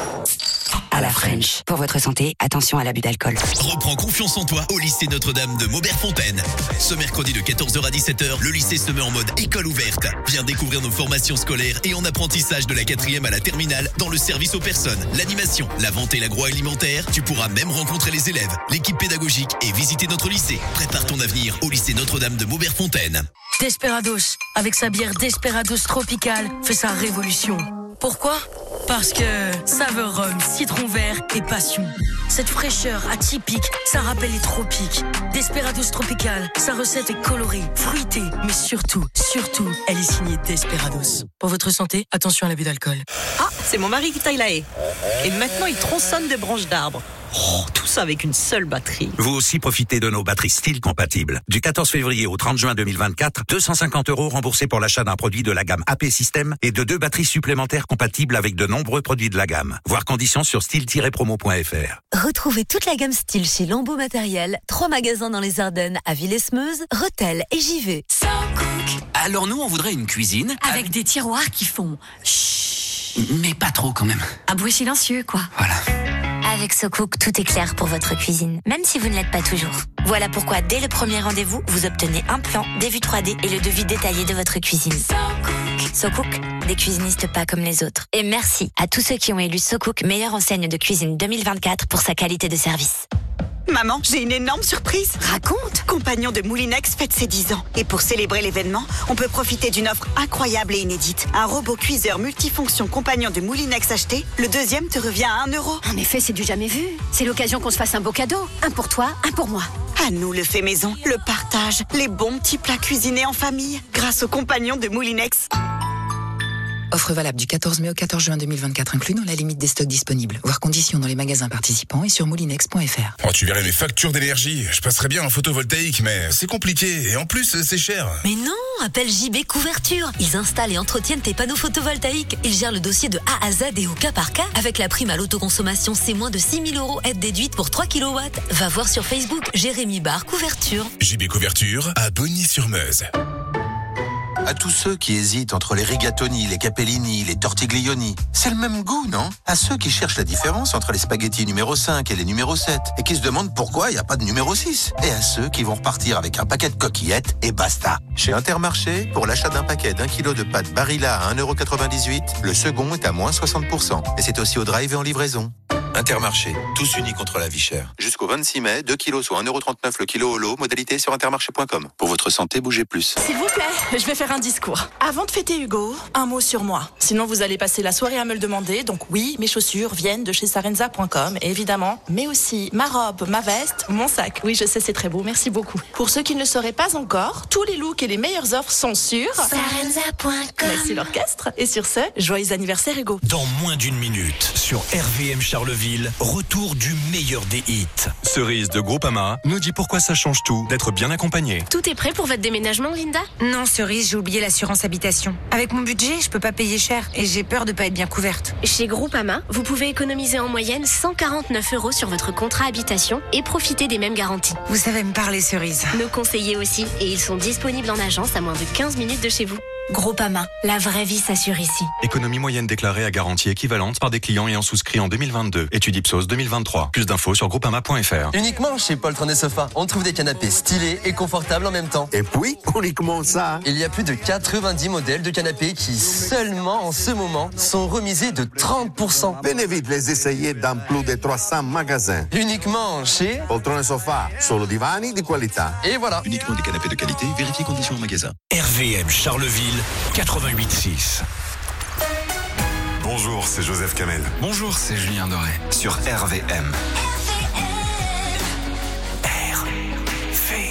À la French. Pour votre santé, attention à l'abus d'alcool. Reprends confiance en toi au lycée Notre-Dame de Maubert-Fontaine. Ce mercredi de quatorze heures à dix-sept heures, le lycée se met en mode école ouverte. Viens découvrir nos formations scolaires et en apprentissage de la quatrième à la terminale dans le service aux personnes, l'animation, la vente et l'agroalimentaire. Tu pourras même rencontrer les élèves, l'équipe pédagogique et visiter notre lycée. Prépare ton avenir au lycée Notre-Dame de Maubert-Fontaine. Desperados, avec sa bière Desperados tropicale, fait sa révolution. Pourquoi ? Parce que saveur rhum, citron vert et passion. Cette fraîcheur atypique, ça rappelle les tropiques. Desperados tropical, sa recette est colorée, fruitée, mais surtout, surtout, elle est signée Desperados. Pour votre santé, attention à l'abus d'alcool. Ah, c'est mon mari qui taille la haie. Et maintenant, il tronçonne des branches d'arbres. Oh, tout ça avec une seule batterie. Vous aussi profitez de nos batteries style compatibles. Du quatorze février au trente juin deux mille vingt-quatre, deux cent cinquante euros remboursés pour l'achat d'un produit de la gamme A P System et de deux batteries supplémentaires compatibles avec de nombreux produits de la gamme. Voir conditions sur style tiret promo point f r. Retrouvez toute la gamme style chez Lambeau Matériel. Trois magasins dans les Ardennes, à Villesmeuse, Rethel et Givet. Alors nous, on voudrait une cuisine Avec avec des tiroirs qui font chut. Mais pas trop quand même. Un bruit silencieux, quoi. Voilà. Avec SoCook, tout est clair pour votre cuisine, même si vous ne l'êtes pas toujours. Voilà pourquoi, dès le premier rendez-vous, vous obtenez un plan, des vues trois D et le devis détaillé de votre cuisine. SoCook. SoCook, des cuisinistes pas comme les autres. Et merci à tous ceux qui ont élu SoCook meilleure enseigne de cuisine deux mille vingt-quatre pour sa qualité de service. Maman, j'ai une énorme surprise. Raconte. Compagnon de Moulinex fête ses dix ans. Et pour célébrer l'événement, on peut profiter d'une offre incroyable et inédite. Un robot cuiseur multifonction Compagnon de Moulinex acheté, le deuxième te revient à un euro. En effet, c'est du jamais vu. C'est l'occasion qu'on se fasse un beau cadeau. Un pour toi, un pour moi. À nous le fait maison, le partage, les bons petits plats cuisinés en famille, grâce au Compagnon de Moulinex. Offre valable du quatorze mai au quatorze juin deux mille vingt-quatre, inclus dans la limite des stocks disponibles. Voir conditions dans les magasins participants et sur moulinex point f r. Oh, tu verrais mes factures d'énergie. Je passerais bien en photovoltaïque, mais c'est compliqué. Et en plus, c'est cher. Mais non, appelle J B Couverture. Ils installent et entretiennent tes panneaux photovoltaïques. Ils gèrent le dossier de A à Z et au cas par cas. Avec la prime à l'autoconsommation, c'est moins de six mille euros aide déduite pour trois kilowatts. Va voir sur Facebook Jérémy Bar Couverture. J B Couverture à Bogny-sur-Meuse. À tous ceux qui hésitent entre les rigatoni, les capellini, les tortiglioni, c'est le même goût, non? À ceux qui cherchent la différence entre les spaghettis numéro cinq et les numéro sept et qui se demandent pourquoi il n'y a pas de numéro six. Et à ceux qui vont repartir avec un paquet de coquillettes et basta. Chez Intermarché, pour l'achat d'un paquet d'un kilo de pâtes Barilla à un euro quatre-vingt-dix-huit, le second est à moins soixante pour cent. Et c'est aussi au drive et en livraison. Intermarché, tous unis contre la vie chère. Jusqu'au vingt-six mai, deux kilos soit un euro trente-neuf le kilo au lot, modalité sur intermarché point com. Pour votre santé, bougez plus. S'il vous plaît, je vais faire un discours. Avant de fêter Hugo, un mot sur moi. Sinon, vous allez passer la soirée à me le demander. Donc oui, mes chaussures viennent de chez sarenza point com, évidemment. Mais aussi ma robe, ma veste, mon sac. Oui, je sais, c'est très beau, merci beaucoup. Pour ceux qui ne le sauraient pas encore, tous les looks et les meilleures offres sont sur sarenza point com. Merci l'orchestre. Et sur ce, joyeux anniversaire Hugo. Dans moins d'une minute, sur R V M Charleville, retour du meilleur des hits. Cerise de Groupama nous dit pourquoi ça change tout d'être bien accompagné. Tout est prêt pour votre déménagement, Linda? Non, Cerise, j'ai oublié l'assurance habitation. Avec mon budget, je peux pas payer cher et j'ai peur de pas être bien couverte. Chez Groupama, vous pouvez économiser en moyenne cent quarante-neuf euros sur votre contrat habitation et profiter des mêmes garanties. Vous savez me parler, Cerise. Nos conseillers aussi, et ils sont disponibles en agence à moins de quinze minutes de chez vous. Groupama, la vraie vie s'assure ici. Économie moyenne déclarée à garantie équivalente par des clients ayant souscrit en deux mille vingt-deux. Étude Ipsos deux mille vingt-trois. Plus d'infos sur groupama point f r. Uniquement chez Poltron et Sofa, on trouve des canapés stylés et confortables en même temps. Et puis, uniquement ça. Il y a plus de quatre-vingt-dix modèles de canapés qui, seulement en ce moment, sont remisés de trente pour cent. Venez vite les essayer dans plus de trois cents magasins. Uniquement chez Poltron et Sofa, solo divani di qualità. Et voilà. Uniquement des canapés de qualité, vérifiez conditions en magasin. R V M Charleville quatre-vingt-huit six. Bonjour, c'est Joseph Kamel. Bonjour, c'est Julien Doré sur R V M. R V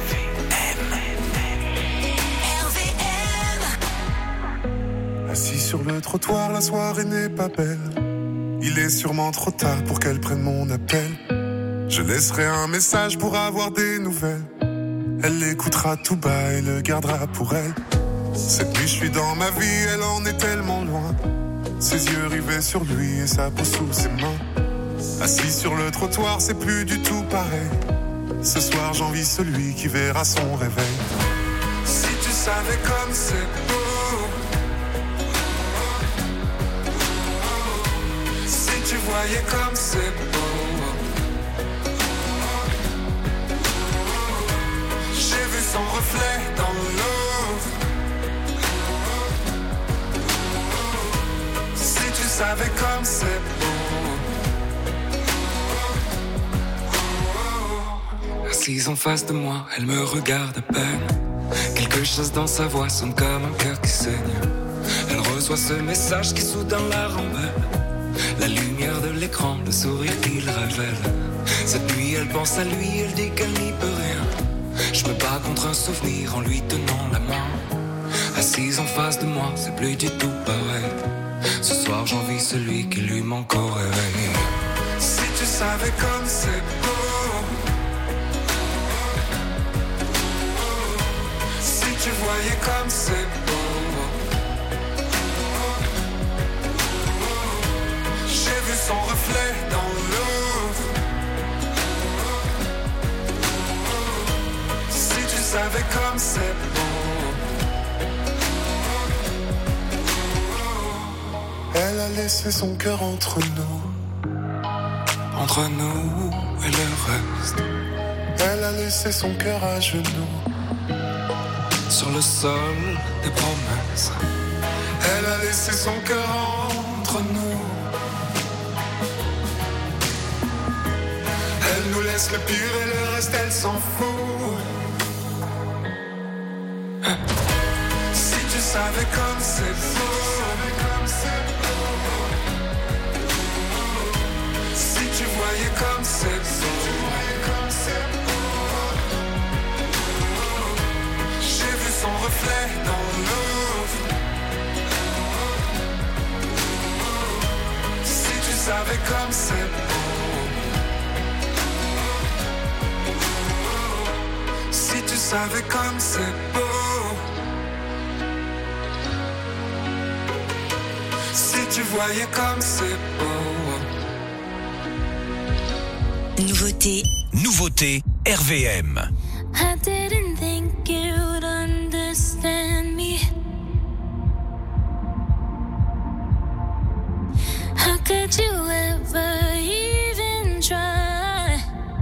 M. Assis sur le trottoir, la soirée n'est pas belle. Il est sûrement trop tard pour qu'elle prenne mon appel. Je laisserai un message pour avoir des nouvelles. Elle l'écoutera tout bas et le gardera pour elle. Cette nuit je suis dans ma vie, elle en est tellement loin. Ses yeux rivés sur lui et sa peau sous ses mains. Assis sur le trottoir, c'est plus du tout pareil. Ce soir j'envie celui qui verra son réveil. Si tu savais comme c'est beau. Si tu voyais comme c'est beau. J'ai vu son reflet dans l'eau. Tu savais comme c'est beau. Assise en face de moi, elle me regarde à peine. Quelque chose dans sa voix sonne comme un cœur qui saigne. Elle reçoit ce message qui soudain la rend belle. La lumière de l'écran, le sourire qu'il révèle. Cette nuit elle pense à lui, elle dit qu'elle n'y peut rien. Je me bats contre un souvenir en lui tenant la main. Assise en face de moi, c'est plus du tout pareil. Ce soir j'envie celui qui lui manque au réveil. Si tu savais comme c'est beau. Si tu voyais comme c'est beau. J'ai vu son reflet dans l'eau. Si tu savais comme c'est beau. Elle a laissé son cœur entre nous. Entre nous et le reste. Elle a laissé son cœur à genoux. Sur le sol des promesses. Elle a laissé son cœur entre nous. Elle nous laisse le pire et le reste elle s'en fout. Si tu savais comme c'est beau. Voyez comme c'est beau. J'ai vu son reflet dans l'eau. savais comme c'est beau. Si tu savais comme c'est beau. Si tu voyais comme c'est beau. Nouveauté. Nouveauté R V M. I didn't think you'd understand me. How could you ever even try?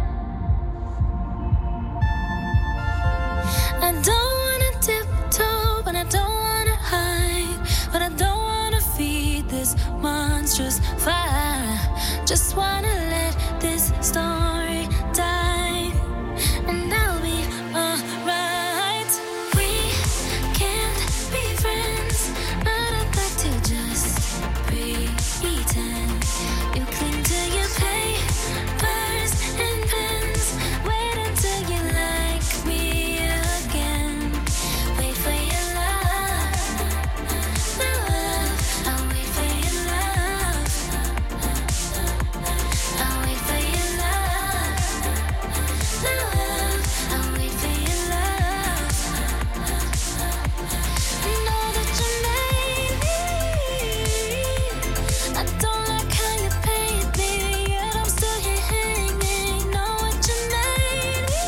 I don't wanna tiptoe, but I don't wanna hide. But I don't wanna feed this monstrous fire. Just wanna let this story die, and I'll be alright. We can't be friends, but I'd like to just pretend. You cling to your papers and pens. Wait until you like me again. Wait for your love, love. I'll wait for your love. I'll wait for your love, love. I'll wait for your love. Know that you made me. I don't like how you paint me, yet I'm still here hanging. Know what you made me.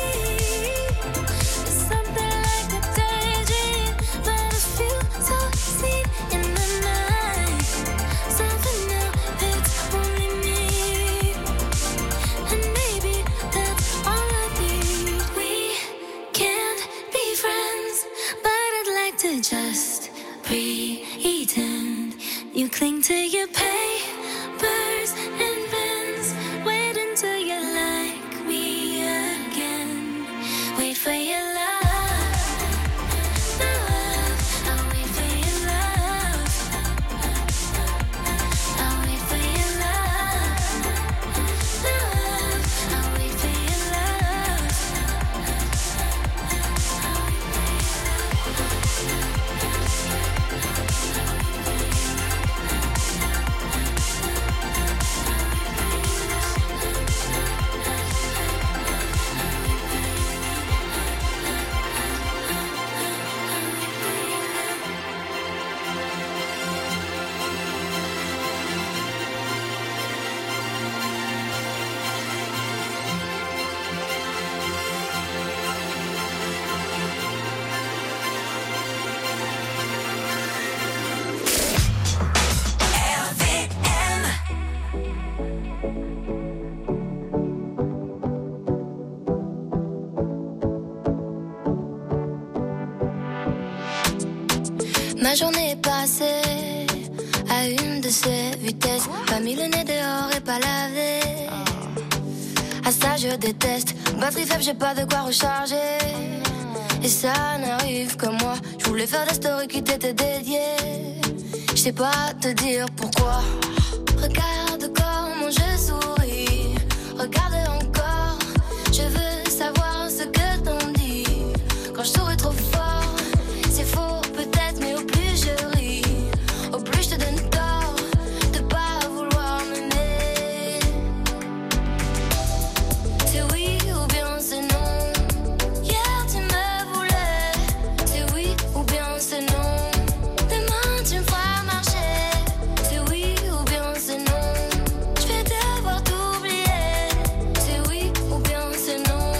It's something like a daydream, but I feel so seen in the night. Something new, it's only me. And maybe that's all I need. We can't be friends, but I'd like to just pretend. You cling to your papers and pens. Wait until you like me again. Wait for your love, love. I'll wait for your love. I'll wait for your love, love. I'll wait for your love. Ma journée est passée à une de ces vitesses. Pas mis le nez dehors et pas lavé. À ça je déteste. Batterie faible, j'ai pas de quoi recharger. Et ça n'arrive que moi. Je voulais faire des stories qui t'étaient dédiées. Je sais pas te dire pourquoi. Regarde comment je souris. Regarde encore. Je veux savoir ce que t'en dis. Quand je souris trop fort, c'est faux peut-être, mais au plus je ris, au plus je te donne tort de pas vouloir m'aimer. C'est oui ou bien c'est non. Hier tu me voulais. C'est oui ou bien c'est non. Demain tu me feras marcher. C'est oui ou bien c'est non. Je vais devoir t'oublier. C'est oui ou bien c'est non.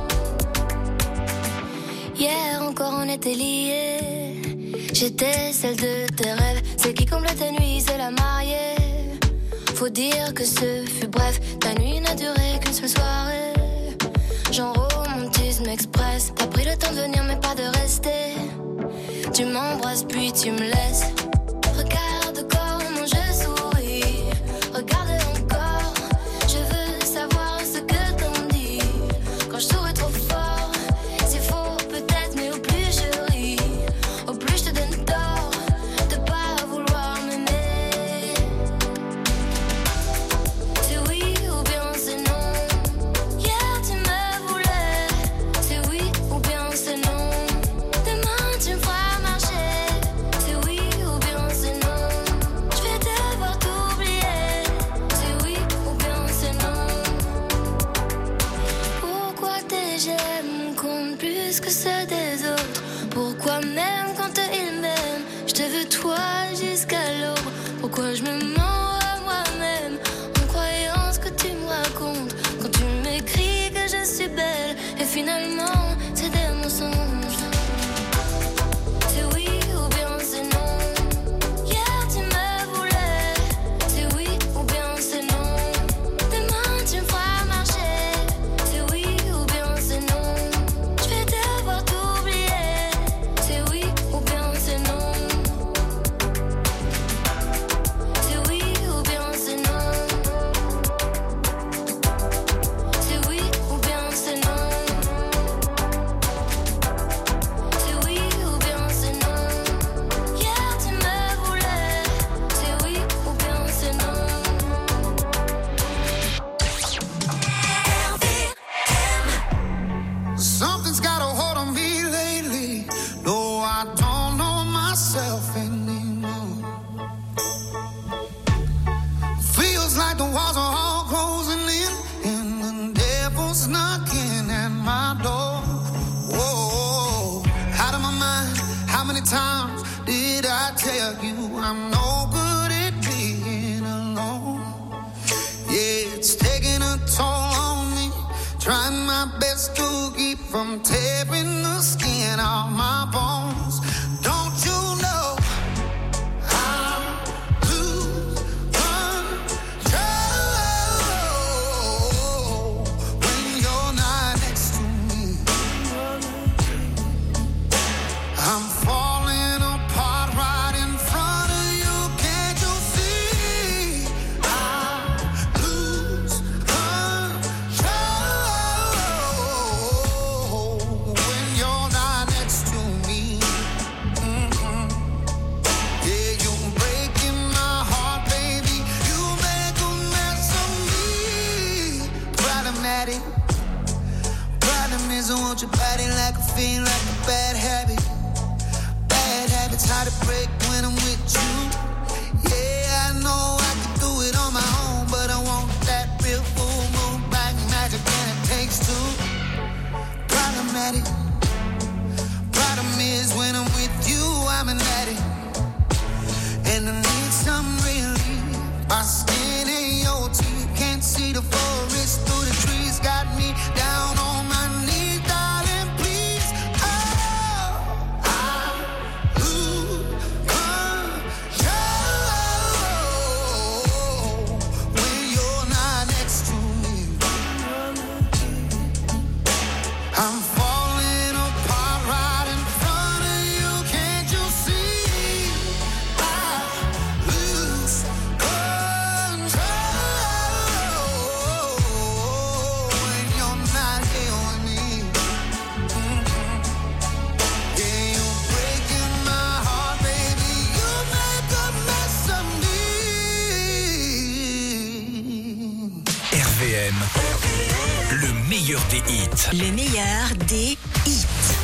Hier encore on était liés. J'étais celle de tes rêves, celle qui comble tes nuits, c'est la mariée. Faut dire que ce fut bref, ta nuit n'a duré qu'une seule soirée. Genre romantisme express, t'as pris le temps de venir mais pas de rester. Tu m'embrasses puis tu me laisses. Regarde comment je souris, regarde encore. Je veux savoir ce que t'en dis. Quand je souris trop fort, c'est faux peut-être, mais au plus je ris, au plus je te donne tort de pas vouloir m'aimer. C'est oui ou bien c'est non. Hier tu me voulais. C'est oui ou bien c'est non. Demain tu me feras marcher. C'est oui ou bien finalement c'est des mensonges. C'est oui ou bien c'est non. Hier tu me voulais. C'est oui ou bien c'est non. Demain tu me feras marcher. C'est oui ou bien c'est non. Je vais devoir t'oublier. C'est oui ou bien c'est non. C'est oui ou bien c'est non. C'est oui ou bien c'est non. C'est oui ou bien c'est non. Hier tu me voulais. C'est oui ou bien c'est non. Something's got a hold on me lately. No, I don't know myself anymore. Feels like the walls are all closing in, and the devil's knocking at my door. Whoa, out of my mind. How many times did I tell you I'm no good at being alone? Yeah, it's taking a toll on me. Trying my best to keep from tearing the skin off my bones. Don't you know I lose control when you're not next to me? I'm falling apart right in front of you. Can't you see? I lose control when you're not next to me. Mm-hmm. Yeah, you're breaking my heart, baby. You make a mess of me. Problematic. Problem is I want your body like a fiend, like a bad habit. Bad habits hard to break when I'm with you. Yeah, I know I can do it on my own, but I want that real full moon black magic and it takes two. Problematic. Problem is when I'm with you, I'm an addict, and I need some relief. My skin ain't your teeth, can't see the forest through the trees. Got me down on my knees, darling, please. Oh, I lose control when you're not next to me. I'm falling apart right in front of you. Can't you see? I lose control when you're not here with me. Mhm. Yeah, you're breaking my heart, baby. You make a mess of me. R V M, le meilleur des hits. Le meilleur des hits.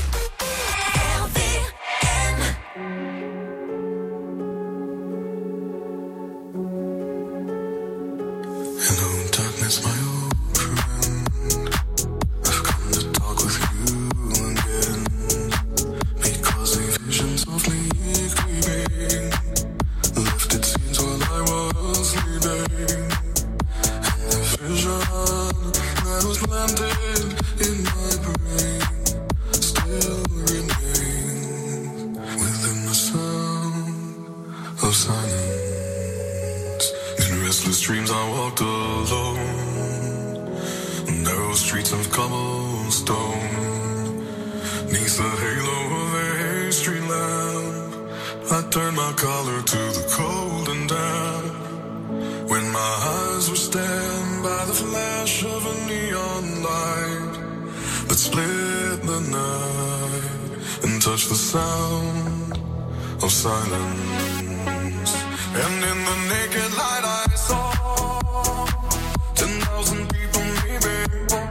Hello, darkness, my old friend. I've come to talk with you again, because a vision softly creeping left its scenes while I was sleeping, and the vision that was planted in my brain still remains within the sound of silence. In restless dreams I walked alone, narrow streets of cobblestone, neath the halo of a street lamp. I turned my collar to the cold and damp, when my eyes were stabbed by the flash of a neon light that split the night and touched the sound of silence. And in the naked light I saw ten thousand people maybe,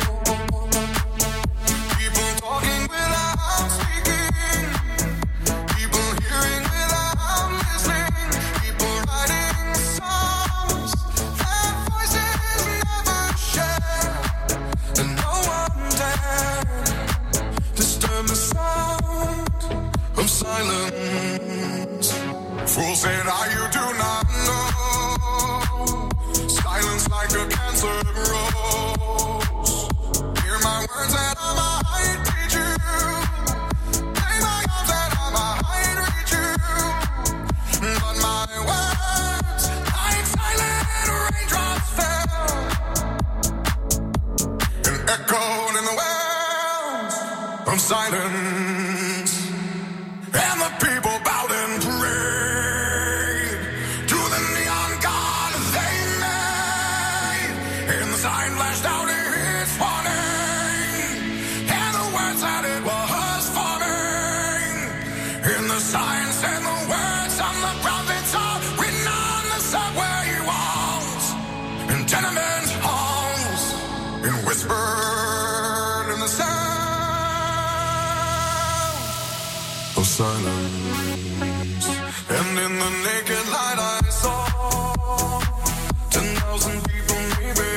people talking without speaking, people hearing without listening, people writing songs that voices never share, and no one dared disturb the sound of silence. Fool said I, you do not know. Silence like a cancer grows. Hear my words and I'm of silence, and the people bowed and prayed to the neon god they made, and the sign flashed out its warning, and the words that it was forming, and the signs and the words on the prophets are written on the subway walls, and tenement halls, and whispered in the sound of silence. And in the naked light I saw ten thousand people maybe,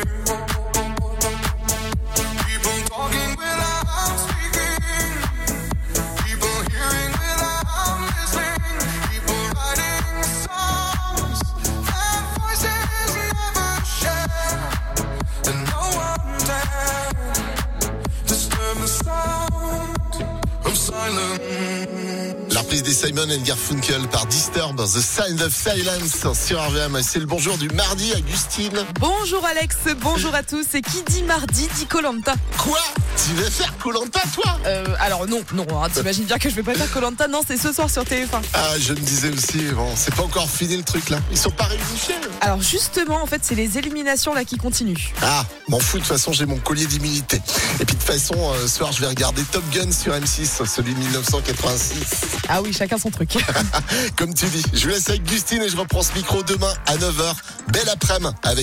people talking without speaking, people hearing without listening, people writing songs that voices never share, and no one dared disturb the sound of silence. La reprise des Simon and Garfunkel par Disturb, The Sound of Silence sur R V M. C'est le bonjour du mardi, Agustine. Bonjour Alex, bonjour à tous. Et qui dit mardi dit Koh-Lanta. Quoi? Tu vas faire Koh-Lanta, toi? euh, Alors non, non, hein, t'imagines bien que je vais pas faire Koh-Lanta. Non, c'est ce soir sur T F un. Ah, je me disais aussi, bon, c'est pas encore fini le truc là. Ils sont pas réunifiés. Alors justement, en fait, c'est les éliminations là qui continuent. Ah, m'en fous, de toute façon, j'ai mon collier d'immunité. Et puis de toute façon, euh, ce soir, je vais regarder Top Gun sur M six, celui de dix-neuf cent quatre-vingt-six. Ah oui, chacun son truc. Comme tu dis, je vous laisse avec Gustine et je reprends ce micro demain à neuf heures. Belle après-midi avec